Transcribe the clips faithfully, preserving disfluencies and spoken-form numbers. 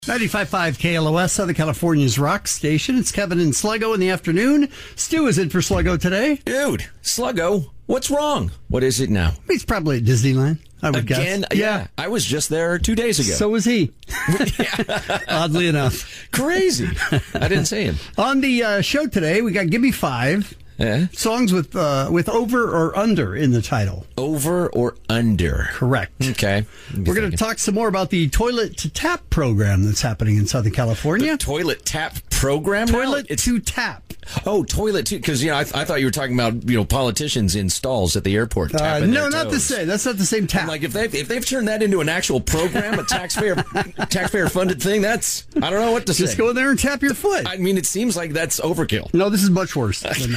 ninety-five point five K L O S, Southern California's rock station. It's Kevin and Sluggo in the afternoon. Stu is in for Sluggo today. Dude, Sluggo, what's wrong? What is it now? He's probably at Disneyland, I would Again? guess. Yeah. I was just there two days ago. So was he. Oddly enough. Crazy. I didn't see him. On the uh, show today, we got Gimme Five. Yeah. Songs with uh, with over or under in the title. Over or under? Correct. Okay. We're going to talk some more about the toilet to tap program that's happening in Southern California. The toilet tap program? Toilet now? to tap. Oh, toilet to, because, you know, I, th- I thought you were talking about, you know, politicians in stalls at the airport. Uh, tapping no, their not the toes. same. That's not the same tap. I'm like, if they've, if they've turned that into an actual program, a taxpayer taxpayer funded thing, that's, I don't know what to say. Just go in there and tap your foot. I mean, it seems like that's overkill. No, this is much worse than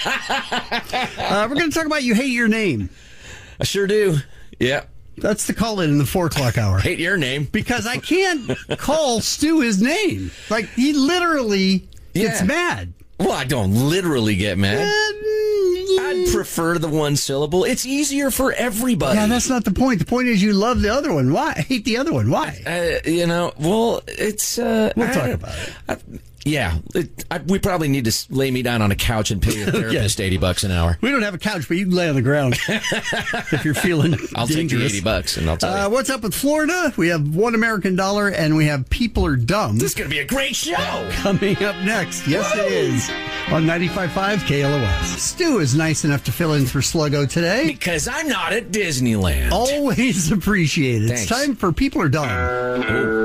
that. uh, we're going to talk about You Hate Your Name. I sure do. Yeah. That's the call in in the four o'clock hour. Hate your name. Because I can't call Stu his name. Like, he literally gets Yeah. mad. Well, I don't literally get mad. Uh, I'd prefer the one syllable. It's easier for everybody. Yeah, that's not the point. The point is you love the other one. Why? I hate the other one. Why? Uh, you know, well, it's... Uh, We'll I- talk about it. I, yeah, it, I, we probably need to s- lay me down on a couch and pay a therapist eighty bucks an hour. We don't have a couch, but you can lay on the ground if you're feeling I'll dangerous. take the eighty bucks and I'll tell Uh, you. what's up with Florida? We have One American Dollar, and we have People Are Dumb. This is going to be a great show. Coming up next. Yes, it is. On ninety-five point five K L O S. Stu is nice enough to fill in for Sluggo today. Because I'm not at Disneyland. Always appreciated. It's Thanks. time for People Are Dumb.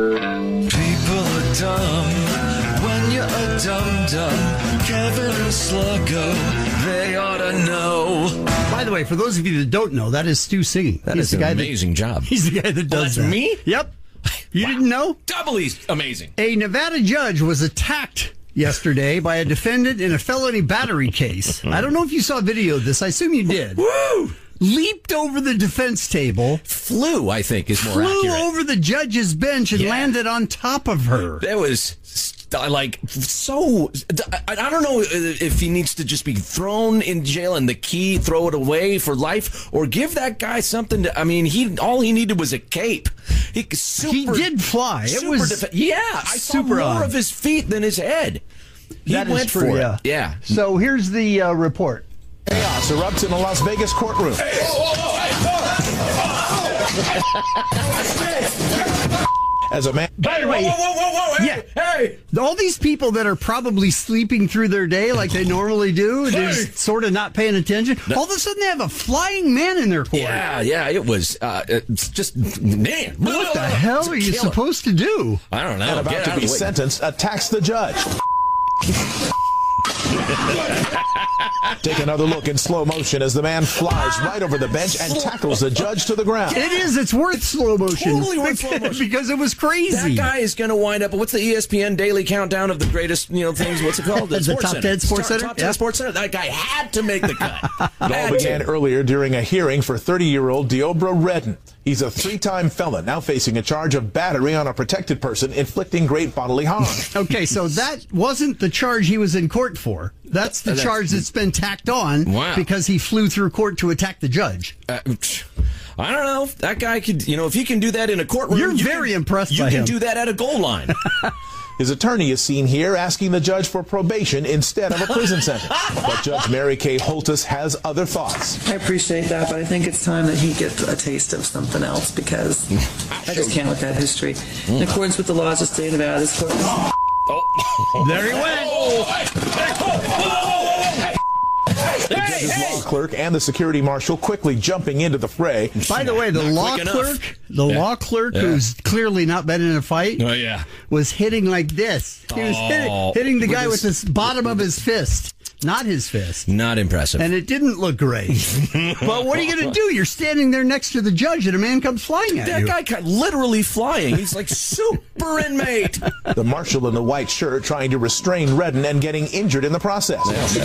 People are dumb when you're a dum-dum. Kevin and Sluggo, they ought to know. By the way, for those of you that don't know, that is Stu singing. That He's is the an guy amazing that, job. He's the guy that does that's that. me? Yep. You Wow. didn't know? Doubly amazing. A Nevada judge was attacked yesterday by a defendant in a felony battery case. I don't know if you saw video of this. I assume you did. Woo! Leaped over the defense table, Flew, I think, is more flew accurate. over the judge's bench, and Yeah. landed on top of her. That was st- like so. I, I don't know if he needs to just be thrown in jail and the key, throw it away for life, or give that guy something to. I mean, he all he needed was a cape. He super, He did fly. It super was defe- yeah. I saw super more odd. of his feet than his head. He That is went true, for yeah. it. Yeah. So here's the uh, report. Chaos erupts in a Las Vegas courtroom. As a man. By the way, whoa, whoa, whoa, whoa, hey, yeah. hey. all these people that are probably sleeping through their day like they normally do, they're just sort of not paying attention. All of a sudden, they have a flying man in their court. Yeah, yeah, it was uh, it's just man. What the hell are you Kill it. supposed to do? I don't know. And about Get to out of be the way. sentenced, attacks the judge. Take another look in slow motion as the man flies right over the bench and tackles the judge to the ground. It is. It's worth slow motion. Totally worth slow motion. because it was crazy. That guy is going to wind up. What's the E S P N daily countdown of the greatest, you know, things? What's it called? The top ten Sports Top- Center? Top ten Yeah. Sports Center. That guy had to make the cut. It all began earlier during a hearing for thirty-year-old Deobra Redden. He's a three-time felon, now facing a charge of battery on a protected person, inflicting great bodily harm. Okay, so that wasn't the charge he was in court for. That's the That's- charge that's been tacked on Wow. because he flew through court to attack the judge. Uh, I don't know. That guy could, you know, if he can do that in a courtroom, You're you very can- impressed You by can him. do that at a goal line. His attorney is seen here asking the judge for probation instead of a prison sentence. But Judge Mary Kay Holtus has other thoughts. I appreciate that, but I think it's time that he gets a taste of something else because I just can't with that history. In accordance with the laws of the state of Nevada, this court. There he went. The judge's law clerk and the security marshal quickly jumping into the fray. By the way, the Not law quick clerk, enough. the Yeah. law clerk Yeah. who's clearly not been in a fight, Oh, yeah. was hitting like this. He was Oh, hitting, hitting the with guy with his- the bottom of his fist, not his fist. Not impressive. And it didn't look great. But what are you going to do? You're standing there next to the judge and a man comes flying at that you. guy got literally flying. He's like super inmate. The marshal in the white shirt trying to restrain Redden and getting injured in the process.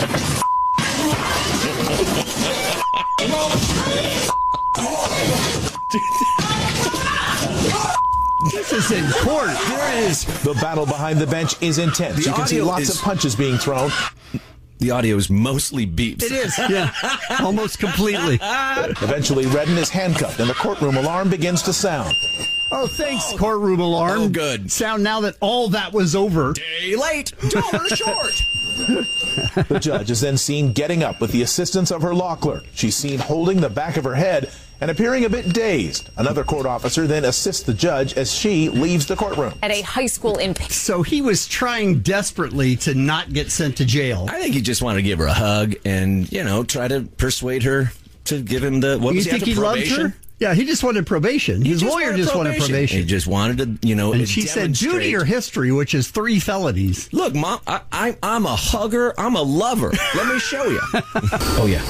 This is in court. There is. The battle behind the bench is intense. The You can see audio lots is- of punches being thrown. The audio is mostly beeps. It is, yeah, almost completely. Eventually, Redden is handcuffed and the courtroom alarm begins to sound. Oh, thanks, courtroom alarm. Oh, good. Sound now that all that was over. Day late, dollar short. The judge is then seen getting up with the assistance of her law clerk. She's seen holding the back of her head and appearing a bit dazed. Another court officer then assists the judge as she leaves the courtroom. At a high school in... So he was trying desperately to not get sent to jail. I think he just wanted to give her a hug and, you know, try to persuade her to give him the, what You was he think after, he loved probation? her? Yeah, he just wanted probation. He His just lawyer wanted just wanted probation. probation. He just wanted to, you know, And she said duty or history, which is three felonies. Look, Mom, I, I, I'm a hugger. I'm a lover. Let me show you. Oh, yeah.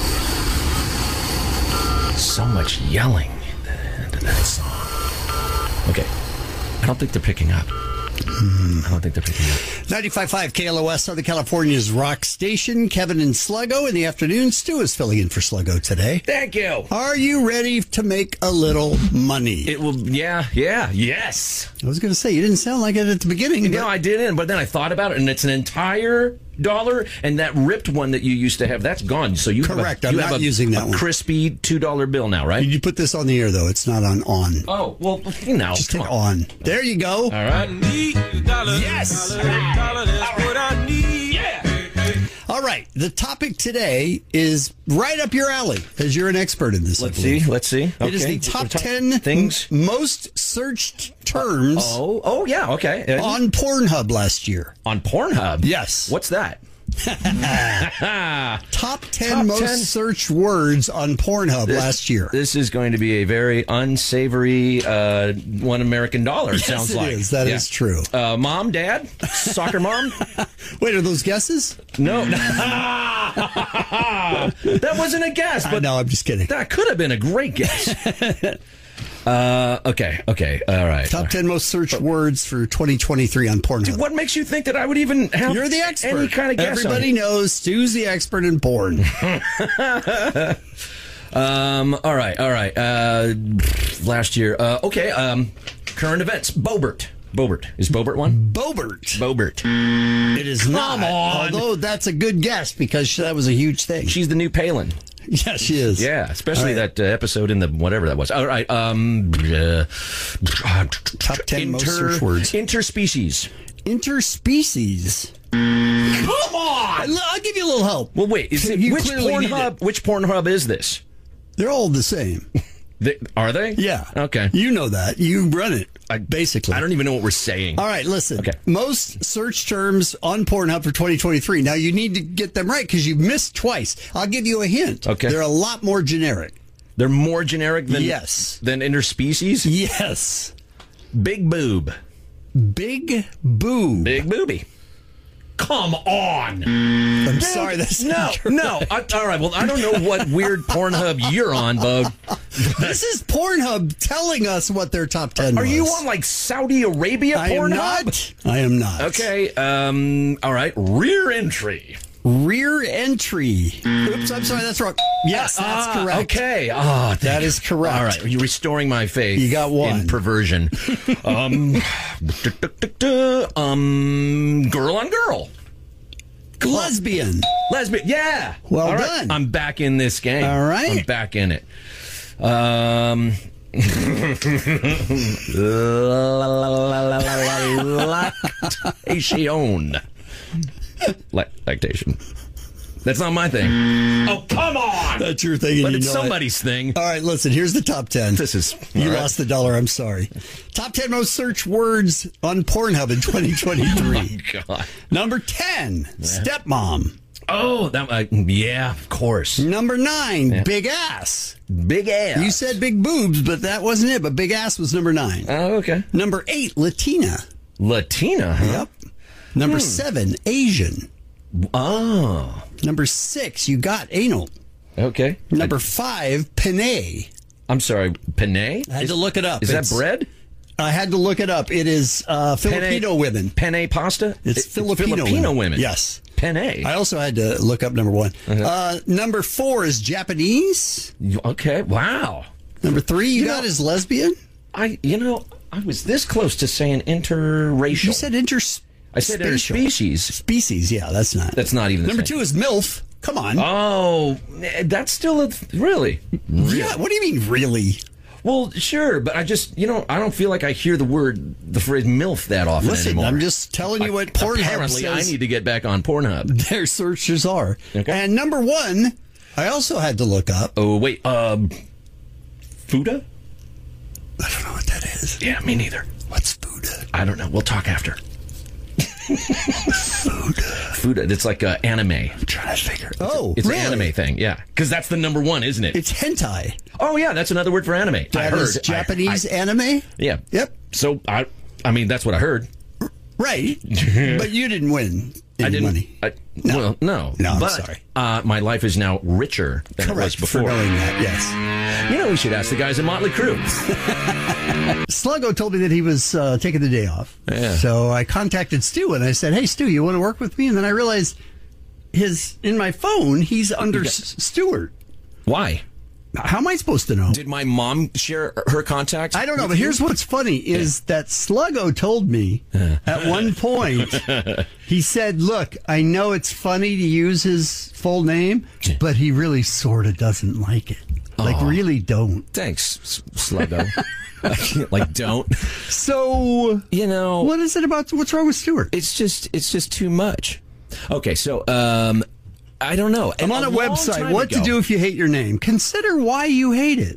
So much yelling into that song. Okay. I don't think they're picking up. I don't think they're picking up. ninety-five point five K L O S, Southern California's rock station. Kevin and Sluggo in the afternoon. Stu is filling in for Sluggo today. Thank you. Are you ready to make a little money? It will, yeah, yeah, yes. I was going to say, you didn't sound like it at the beginning. You know, I didn't, but then I thought about it, and it's an entire dollar, and that ripped one that you used to have, that's gone. So you Correct, have a, I'm you not have a, using that a one. crispy two dollar bill now, right? You put this on the air, though. It's not on on. Oh, well, you know. Just come hit on. on. There you go. All right. Yes. Dollar, that's what I need. Yeah. All right. The topic today is right up your alley, as you're an expert in this. I Let's believe. see. Let's see. It is Okay. the top We're talking ten things. m- most searched terms Oh, oh yeah. Okay. Uh, on Pornhub last year. on Pornhub. Yes. What's that? Top ten Top most ten. searched words on Pornhub This- last year. This is going to be a very unsavory uh, one American dollar. It Yes, sounds it like is. That Yeah. is true. Uh, mom, dad, soccer mom. Wait, are those guesses? No, that wasn't a guess. I But know, I'm just kidding. that could have been a great guess. uh, okay, okay, all right. Top ten most searched words for twenty twenty-three on Pornhub. What makes you think that I would even have You're the expert. any kind of guess? Everybody on it? knows Stu's the expert in porn. Um. All right. All right. Uh, last year. Uh. Okay. Um. Current events. Bobert. Bobert. Is Bobert one? Bobert. Bobert. It is not. on. Although that's a good guess because that was a huge thing. She's the new Palin. Yeah, she is. Yeah. Especially All right. that uh, episode in the whatever that was. All right. Um. Uh, Top ten most searched words. Interspecies. Interspecies. Come on. I'll I'll give you a little help. Well, wait. Is it You which clearly need Pornhub? it. Which Pornhub is this? They're all the same. They, are they? Yeah. Okay. You know that. You run it, I, basically. I don't even know what we're saying. All right, listen. Okay. Most search terms on Pornhub for twenty twenty-three. Now, you need to get them right because you've missed twice. I'll give you a hint. Okay. They're a lot more generic. They're more generic than Yes. than interspecies. Yes. Big boob. Big boob. Big booby. Come on. I'm sorry, that's No, not true. no. I, all right. Well, I don't know what weird Pornhub you're on, Bug. This is Pornhub telling us what their top ten Are was. you on like Saudi Arabia I am Pornhub? not. I am not. Okay. Um. All right. Rear entry. Rear entry. Oops, I'm sorry, that's wrong. Yes, that's Ah, correct. Okay. Ah, That is correct. All right. You're restoring my faith. You got one. in perversion. um. um. Girl on girl. Lesbian. Lesbian. Yeah. Well All right. done. I'm back in this game. All right. I'm back in it. Um. Lactation. La- lactation. That's not my thing. Oh, come on! That's your thing. And But you it's know somebody's it. thing. All right, listen, here's the top ten. This is. You all right. lost the dollar. I'm sorry. Top ten most search words on Pornhub in twenty twenty-three. Oh, God. Number ten, stepmom. Oh, that. Uh, yeah, of course. Number nine, big ass. Big ass. You said big boobs, but that wasn't it. But big ass was number nine. Oh, okay. Number eight, Latina. Latina, huh? Yep. Number seven, Asian. Oh, Number six, you got anal. okay. Number five, penne. I'm sorry, penne? I had Is- to look it up. Is It's- that bread? I had to look it up. It is uh, Filipino Penne- women. Penne pasta? It's It- Filipino, Filipino women. women. Yes. Penne. I also had to look up number one. Uh, number four is Japanese. Okay, wow. Number three, you, You got know- is lesbian. I, you know, I was this close to saying interracial. You said interspecial. I said interspecies. Species, yeah, that's not. That's not even the Number same. two is MILF. Come on. Oh, that's still a really. Yeah, what do you mean, really? Well, sure, but I just, you know, I don't feel like I hear the word, the phrase MILF that often Listen, anymore. I'm just telling you what Pornhub Apparently, says. I need to get back on Pornhub. Their searches are. Okay. And number one, I also had to look up. Oh, wait, um, Fuda? I don't know what that is. Yeah, me neither. What's Fuda? I don't know. We'll talk after. Fuda. Fuda. It's like uh, anime. I'm trying to figure. Oh, It's really? an anime thing, yeah. Because that's the number one, isn't it? It's hentai. Oh, yeah, that's another word for anime. I That heard. is Japanese I- I- anime? Yeah. Yep. So, I I mean, that's what I heard. Right. But you didn't win any I didn't. money. I, No. Well, no. No, I'm but, sorry. Uh, my life is now richer than it was Correct before. for knowing that, yes. You know, we should ask the guys at Motley Crue. Sluggo told me that he was uh, taking the day off. Yeah. So I contacted Stu and I said, hey, Stu, you want to work with me? And then I realized his in my phone, he's under S- Stewart. Why? How am I supposed to know? Did my mom share her contact? I don't know, with but you? here's what's funny is that Sluggo told me at one point, he said, look, I know it's funny to use his full name, but he really sort of doesn't like it. Like, Aw. really don't. Thanks, S- Sluggo. Like, don't. So, You know, what is it about? What's wrong with Stewart? it's just it's just too much. Okay, so um, I don't know. I'm on a, long website. time What ago- to do if you hate your name? Consider why you hate it.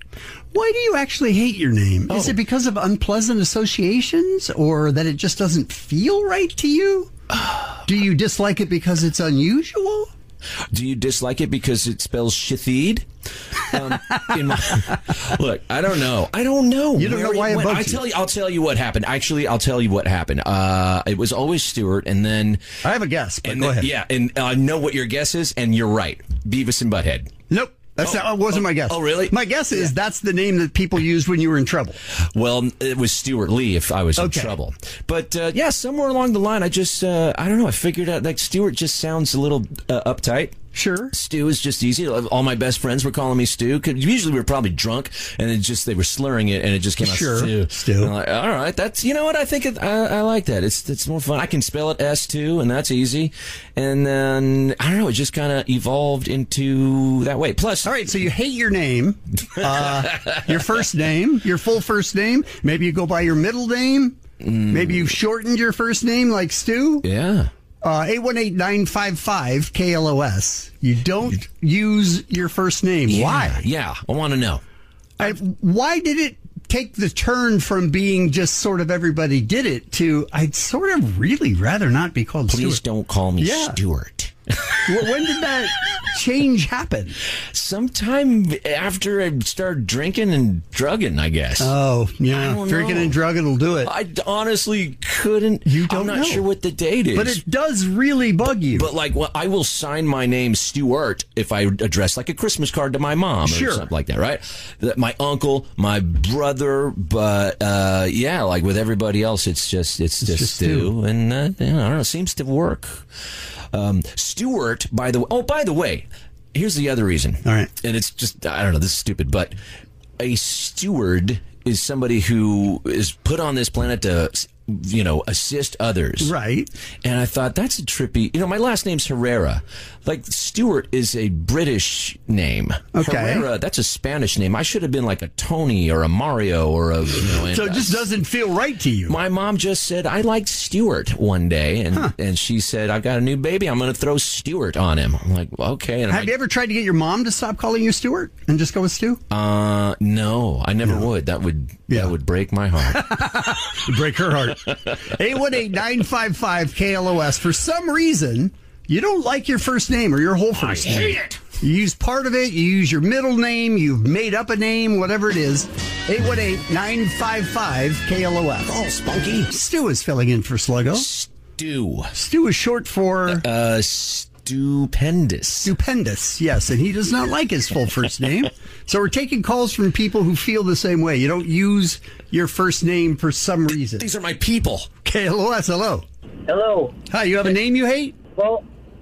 Why do you actually hate your name? Is Oh. it because of unpleasant associations or that it just doesn't feel right to you? Do you dislike it because it's unusual? Do you dislike it because it spells shithid? Um, in my, look, I don't know. I don't know. You don't know where why it went. bugs I you. tell you. I'll tell you what happened. Actually, I'll tell you what happened. Uh, it was always Stewart, and then I have a guess, but and go then- ahead. Yeah, and I know what your guess is, and you're right. Beavis and Butthead. Nope. That's Oh, not, wasn't oh, my guess. oh, really? My guess is that's the name that people used when you were in trouble. Well, it was Stuart Lee if I was Okay. in trouble. But uh, yeah, somewhere along the line, I just uh, I don't know. I figured out like Stuart just sounds a little uh, uptight. Sure. Stu is just easy. All my best friends were calling me Stu. 'Cause usually we were probably drunk, and it just they were slurring it, and it just came out Sure, Stu. Stu. And I'm like, all right, that's you know what I think. It, I, I like that. It's it's more fun. I can spell it S too, and that's easy. And then I don't know. It just kind of evolved into that way. Plus, All right, so you hate your name, uh, your first name, your full first name. Maybe you go by your middle name. Maybe you've shortened your first name like Stu. yeah. Uh, eight one eight, nine five five, K L O S. You don't use your first name. Yeah, Why? Yeah, I want to know. I, why did it take the turn from being just sort of everybody did it to I'd sort of really rather not be called Please Stuart? don't call me Yeah. Stuart. Well, when did that change happen? Sometime after I started drinking and drugging, I guess. Oh, I yeah. don't Drinking know. and drugging will do it. I honestly couldn't. You don't I'm not know. sure what the date is. But it does really bug you. But like, well, I will sign my name Stuart if I address like a Christmas card to my mom or Sure. something like that, right? That my uncle, my brother, but uh, yeah, like with everybody else, it's just it's, just, just Stu, Stu. and uh, you know, I don't know, seems to work. Um, Stuart, by the way. Oh, by the way, here's the other reason. All right. and it's just I don't know, this is stupid, but a steward is somebody who is put on this planet to, you know, assist others. Right. And I thought, that's a trippy... You know, my last name's Herrera. Like, Stewart is a British name. Okay. Herrera, that's a Spanish name. I should have been like a Tony or a Mario or a... You know, and So it just doesn't feel right to you. my mom just said, I like Stewart one day. And, Huh. and she said, I've got a new baby. I'm going to throw Stewart on him. I'm like, okay. And I'm Have like, you ever tried to get your mom to stop calling you Stuart and just go with Stu? uh, no, I never would. That would Yeah. that would break my heart. Break her heart. eight one eight, nine five five, K L O S. For some reason, you don't like your first name or your whole first name. I hate it. You use part of it, you use your middle name, you've made up a name, whatever it is. eight one eight, nine five five, K L O S. Oh, spunky. Stu is filling in for Sluggo. Stew. Stu is short for Uh, stupendous. stupendous, yes, and he does not like his full first name. So we're taking calls from people who feel the same way. You don't use your first name for some reason. These are my people. K L O S, hello. Hello. Hi, you have a name you hate? Well,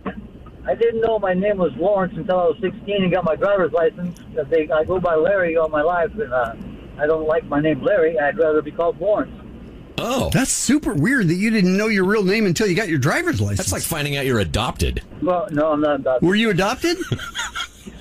I didn't know my name was Lawrence until I was sixteen and got my driver's license. They, I go by Larry all my life, and uh, I don't like my name Larry. I'd rather be called Lawrence. Oh, That's super weird that you didn't know your real name until you got your driver's license. that's like finding out you're adopted. Well, no, I'm not adopted. Were you adopted?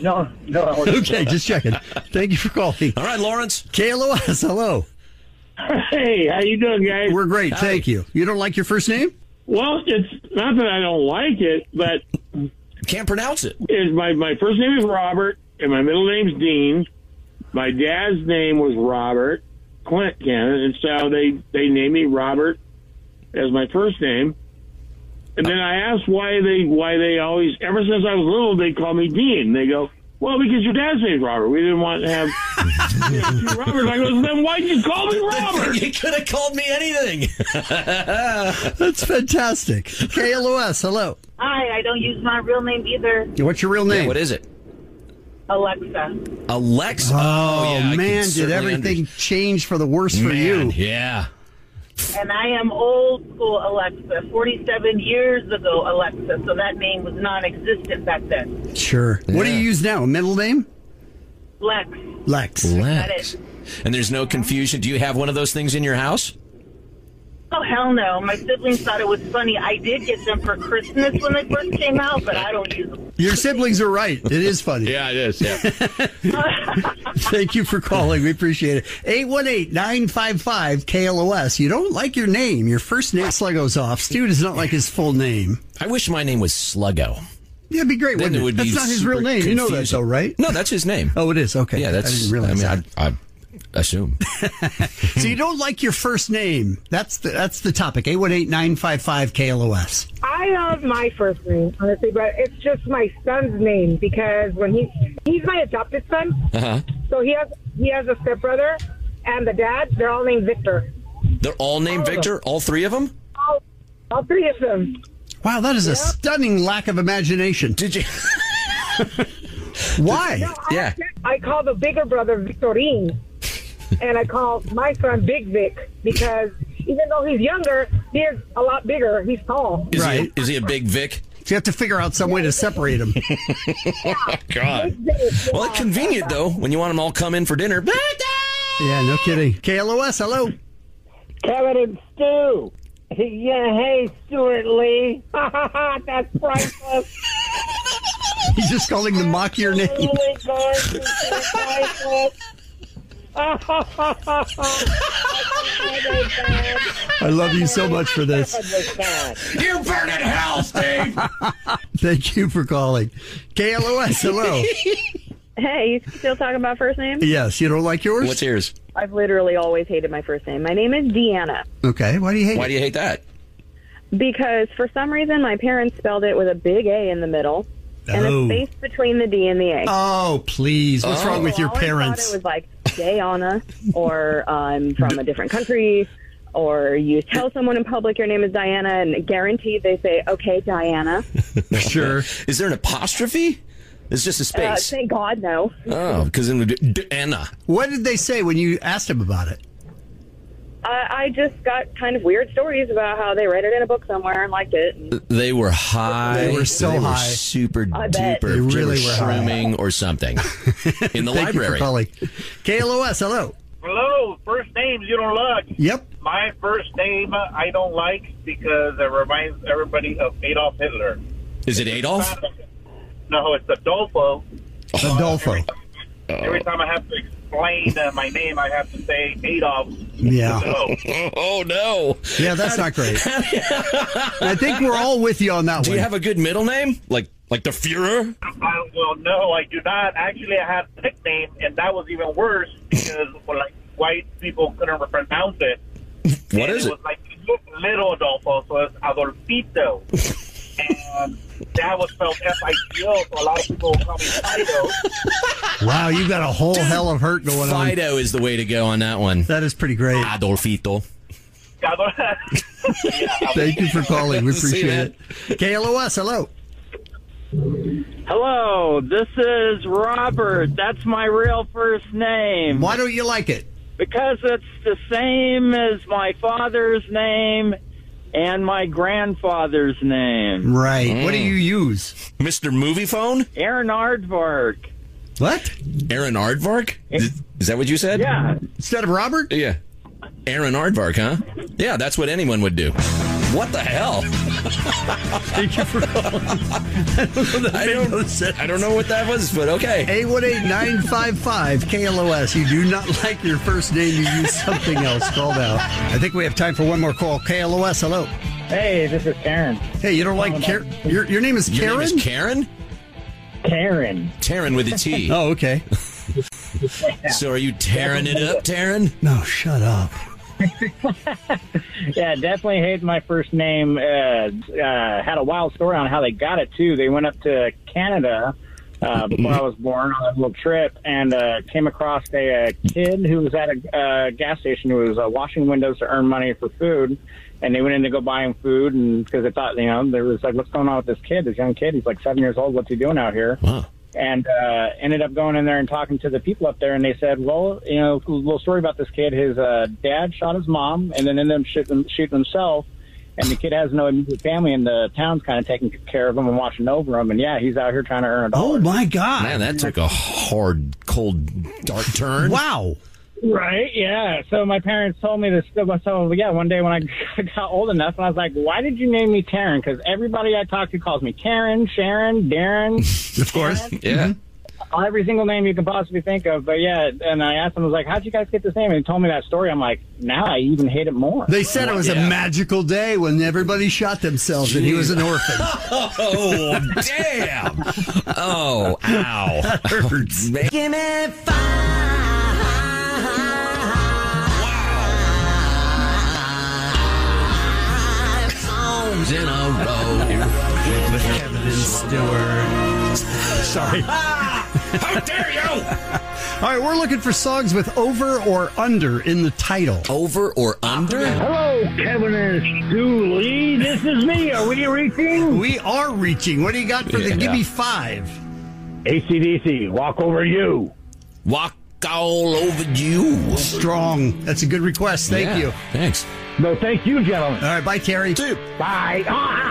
No, no. I wasn't. Okay, just checking. Thank you for calling. All right, Lawrence. K L O S, hello. Hey, how you doing, guys? We're great, Hi. thank you. You don't like your first name? Well, it's not that I don't like it, but Can't pronounce it. is my my first name is Robert, and my middle name's Dean. My dad's name was Robert Clint Cannon, and so they they named me Robert as my first name. And then I asked why they why they always ever since I was little they call me Dean. They go, well, because your dad's name's Robert. We didn't want to have you know, two Roberts. I go, then why'd you call me Robert? You could have called me anything. That's fantastic. K L O S, hello. Hi, I don't use my real name either. What's your real name? Yeah, what is it? Alexa. Alexa. Oh, yeah, I can man, did certainly everything under- change for the worse for Man, you? Yeah. And I am old school Alexa. forty-seven years ago, Alexa. So that name was non-existent back then. Sure. What do you Yeah. use now? A middle name? Lex. Lex. Lex. And there's no confusion. Do you have one of those things in your house? Oh, hell no. My siblings thought it was funny. I did get them for Christmas when they first came out, but I don't use them. Your siblings are right. It is funny. Yeah, it is. Yeah. Thank you for calling. We appreciate it. eight one eight, nine five five, K L O S. You don't like your name. Your first name, Sluggo's off. Stu does not like his full name. I wish my name was Sluggo. Yeah, it'd be great, Then wouldn't it it? would That's be not his real super name. You know that, confusing. though, right? No, that's his name. Oh, it is? Okay. Yeah, that's. I didn't realize I mean, that. I, I assume. So you don't like your first name. That's the that's the topic. eight one eight, nine five five, K L O S. I love my first name, honestly, but it's just my son's name because when he he's my adopted son, Uh-huh. so he has he has a stepbrother and the dad. They're all named Victor. They're all named All of Victor. All three of them. All, all three of them. Wow, that is a stunning lack of imagination. Did you? Why? No, I, Yeah. I call the bigger brother Victorine, and I call my son Big Vic because even though he's younger, he is a lot bigger. He's tall. Is Right. He, is he a big Vic? So you have to figure out some way to separate them. God. Big Vic. Well, it's convenient though when you want them all come in for dinner. Yeah, no kidding. K L O S, hello. Kevin and Stu. Yeah, hey, Stuart Lee. That's priceless. He's just calling to mock your name. Absolutely gorgeous. That's priceless. I love you so much for this. You burn in hell, Steve. Thank you for calling. K L O S, hello. Hey, you still talking about first name? Yes, you don't like yours? What's yours? I've literally always hated my first name. My name is Deanna Okay, why do you hate Why it? do you hate that? because for some reason my parents spelled it with a big A in the middle and Oh. a space between the D and the A. Oh, please. What's Oh. wrong with So I your always parents? thought it was like Diana, or I'm from a different country, or you tell someone in public your name is Diana, and guaranteed they say, "Okay, Diana." Sure. Is there an apostrophe? It's just a Uh, space. thank God, no. Oh, because in the D- Anna. What did they say when you asked them about it? I, I just got kind of weird stories about how they read it in a book somewhere and liked it. And They were high. They were so They high. super I bet. duper. They really They were high. shrooming or something in the Thank you for library. calling. K L O S, hello. Hello, first names you don't like. Yep. My first name uh, I don't like because it reminds everybody of Adolf Hitler. Is it Adolf? No, it's Adolfo. Adolfo. Every time I have to explain uh, my name, I have to say Adolf. Yeah. So, Oh no! Yeah, that's not great. I think we're all with you on that Do one. you have a good middle name, like like the Führer? I, well, no, I do not. Actually, I had a nickname, and that was even worse because well, like white people couldn't pronounce it. What and is it? it? was like little Adolfo, so it's Adolfito. And that was spelled F I T O, so a lot of people call me Fido. Wow, you've got a whole hell of hurt going on. Fido is the way to go on that one. That is pretty great. Adolfito. Thank you for calling. We See appreciate it. K L O S, hello. Hello, this is Robert. That's my real first name. Why don't you like it? Because it's the same as my father's name and my grandfather's name. Right. What do you use? Mister Movie Phone? Aaron Aardvark. What? Aaron Aardvark? Is, is that what you said? Yeah. Instead of Robert? Yeah. Aaron Aardvark, huh? Yeah, that's what anyone would do. What the hell? Thank you for calling. I don't know, that I made don't, no sense. I don't know what that was, but okay. eight one eight, nine five five, K L O S. You do not like your first name, you use something else. Call now. I think we have time for one more call. K L O S, hello. Hey, this is Karen. Hey, you don't like Karen? Your, your name is Karen? Your name is Karen? Karen. Taryn with a T. Oh, okay. So are you tearing it up, Taryn? No, shut up. Yeah, definitely hate my first name. Uh, uh, had a wild story on how they got it, too. They went up to Canada uh, before I was born on a little trip and uh, came across a, a kid who was at a uh, gas station who was uh, washing windows to earn money for food. And they went in to go buy him food, and because they thought, you know, there was like, what's going on with this kid, this young kid? He's like seven years old. What's he doing out here? Wow. And uh, ended up going in there and talking to the people up there, and they said, well, you know, a little story about this kid. His uh, dad shot his mom, and then ended up shooting, shooting himself. And the kid has no immediate family, and the town's kind of taking care of him and watching over him. And yeah, he's out here trying to earn a dollar. Oh my God! Man, that took a hard, cold, dark turn. Wow. Right, yeah. So my parents told me this. So yeah, one day when I got old enough, and I was like, "Why did you name me Taryn?" Because everybody I talk to calls me Karen, Sharon, Darren. Of course, Karen. Yeah. Mm-hmm. Every single name you can possibly think of. But yeah, and I asked them, I was like, "How'd you guys get this name?" And they told me that story. I'm like, now I even hate it more. They said it was Yeah. a magical day when everybody shot themselves and he was an orphan. Oh, damn. Oh, ow. That hurts. Give me five. In a row. With Kevin and Stewart. Sorry. How dare you? All right, we're looking for songs with over or under in the title. Over or under? Hello, Kevin and Stu Lee. This is me. Are we reaching? We are reaching. What do you got for the Yeah. Give Me Five? A C D C, Walk Over You. Walk all over you. Strong. That's a good request. Thank Yeah, you. Thanks. No, thank you, gentlemen. All right, bye, Terry. Bye.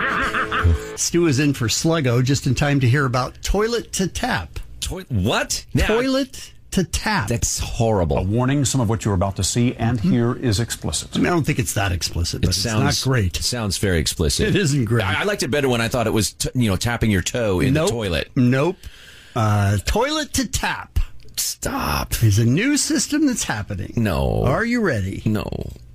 Stu is in for Sluggo just in time to hear about Toilet to Tap. Toi- what? Now, Toilet to Tap. That's horrible. Warning, some of what you're about to see and hear is explicit. I mean, I don't think it's that explicit, but It sounds it's not great. It sounds very explicit. It isn't great. I, I liked it better when I thought it was, t- you know, tapping your toe in nope. the toilet. Nope. Uh, Toilet to Tap. Stop. Is a new system that's happening. No. Are you ready? No.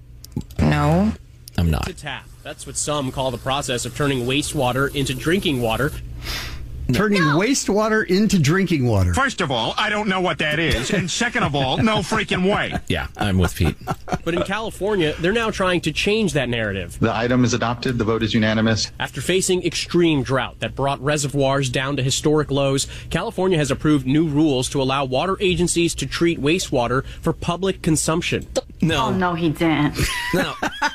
No. I'm not. To tap. That's what some call the process of turning wastewater into drinking water. Turning wastewater into drinking water. First of all, I don't know what that is. And second of all, no freaking way. Yeah, I'm with Pete. But in California, they're now trying to change that narrative. The item is adopted. The vote is unanimous. After facing extreme drought that brought reservoirs down to historic lows, California has approved new rules to allow water agencies to treat wastewater for public consumption. No. Oh, no, he didn't. No.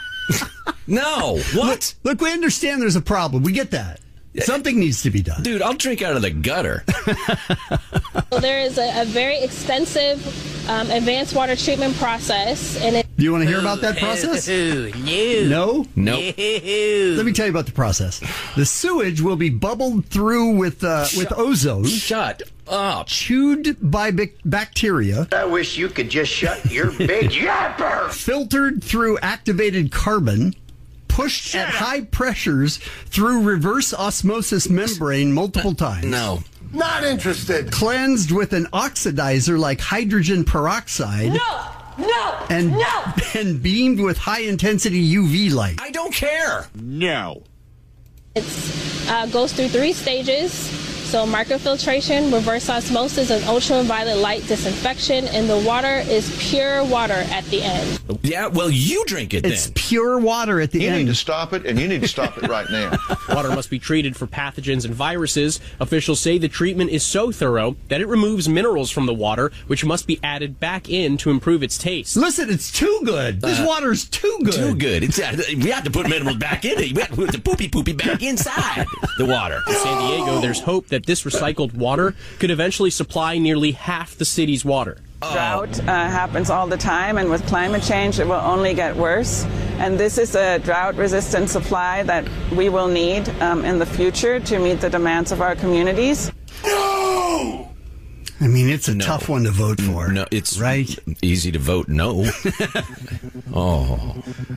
No. What? Look, look, we understand there's a problem. We get that. Something needs to be done. Dude, I'll drink out of the gutter. Well, there is a, a very extensive um, advanced water treatment process. and it- Do you want to hear about that process? No. No? Nope. Let me tell you about the process. The sewage will be bubbled through with uh, with ozone. Shut up. Chewed by bic- bacteria. I wish you could just shut your big yapper. Filtered through activated carbon. Pushed at high pressures through reverse osmosis membrane multiple times. No. Not interested. Cleansed with an oxidizer like hydrogen peroxide. No! No! And, No! and beamed with high intensity U V light. I don't care. No. It uh, goes through three stages. So microfiltration, reverse osmosis, and ultraviolet light disinfection, and the water is pure water at the end. Yeah, well, you drink it It's then. pure water at the You end. need to stop it, and you need to stop it right now. Water must be treated for pathogens and viruses. Officials say the treatment is so thorough that it removes minerals from the water, which must be added back in to improve its taste. Listen, it's too good. This Uh, water's too good. Too good. It's, uh, we have to put minerals back in it. We have to put the poopy poopy back inside the water. In San Diego, there's hope that this recycled water could eventually supply nearly half the city's water. Drought uh, happens all the time, and with climate change, it will only get worse. And this is a drought-resistant supply that we will need um, in the future to meet the demands of our communities. No! I mean, it's a No. tough one to vote for. No, it's right. easy to vote no. Oh,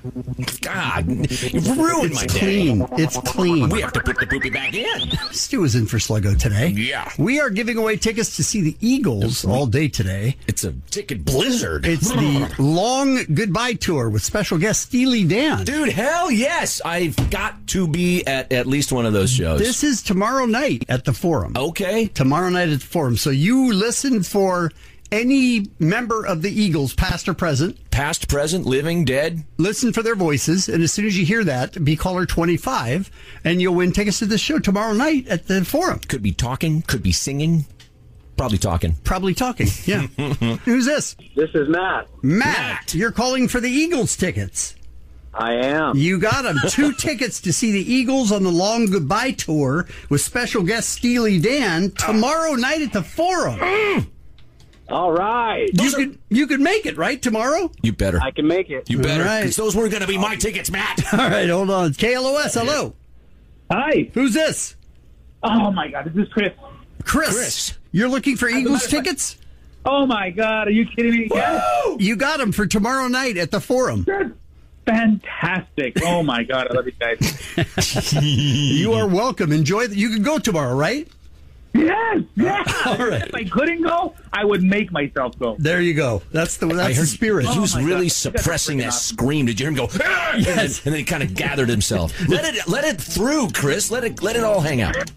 God! You've ruined It's my day. clean. It's clean. We have to put the poopy back in. Stu is in for Sluggo today. Yeah. We are giving away tickets to see the Eagles all day today. It's a ticket blizzard. It's the long goodbye tour with special guest Steely Dan. Dude, hell yes! I've got to be at at least one of those shows. This is tomorrow night at the Forum. Okay. Tomorrow night at the Forum. So you listen for any member of the Eagles, past or present. Past, present, living, dead. Listen for their voices, and as soon as you hear that, be caller twenty-five, and you'll win tickets to the show tomorrow night at the Forum. Could be talking, could be singing. Probably talking. Probably talking, yeah. Who's this? This is Matt. Matt, you're calling for the Eagles tickets. I am. You got them. Two tickets to see the Eagles on the long goodbye tour with special guest Steely Dan tomorrow night at the Forum. All right. You could you could make it, right, tomorrow? You better. I can make it. You better. All right. Because those were going to be my tickets, Matt. All right, hold on. K L O S, hello. Hi. Who's this? Oh, my God. This is Chris. Chris. Chris. You're looking for As a Eagles matter of fact- tickets? Oh, my God. Are you kidding me again? You got them for tomorrow night at the Forum. That's fantastic. Oh, my God. I love you guys. You are welcome. Enjoy. The, you can go tomorrow, right? Yes. Yes. All right. If I couldn't go, I would make myself go. There you go. That's the that's I heard the spirit. He was Oh, my really God. suppressing You that guys are freaking scream. Did you hear him go? "Ah!" And, then, and then he kind of gathered himself. Let it, let it through, Chris. Let it, let it all hang out.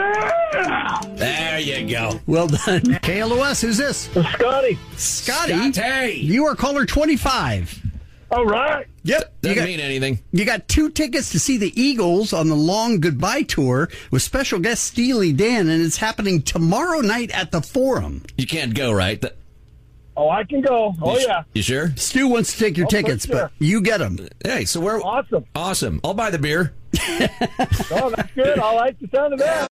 Yeah. There you go. Well done. K L O S, who's this? Scotty. Scotty. Scotty. You are caller twenty-five. All right. Yep. Doesn't You got, mean anything. you got two tickets to see the Eagles on the long goodbye tour with special guest Steely Dan, and it's happening tomorrow night at the Forum. You can't go, right? That- Oh, I can go. Oh, you, yeah. You sure? Stu wants to take your Oh, for tickets, sure. but you get them. Hey, so we're Awesome. awesome. I'll buy the beer. Oh, that's good. I like the sound of that.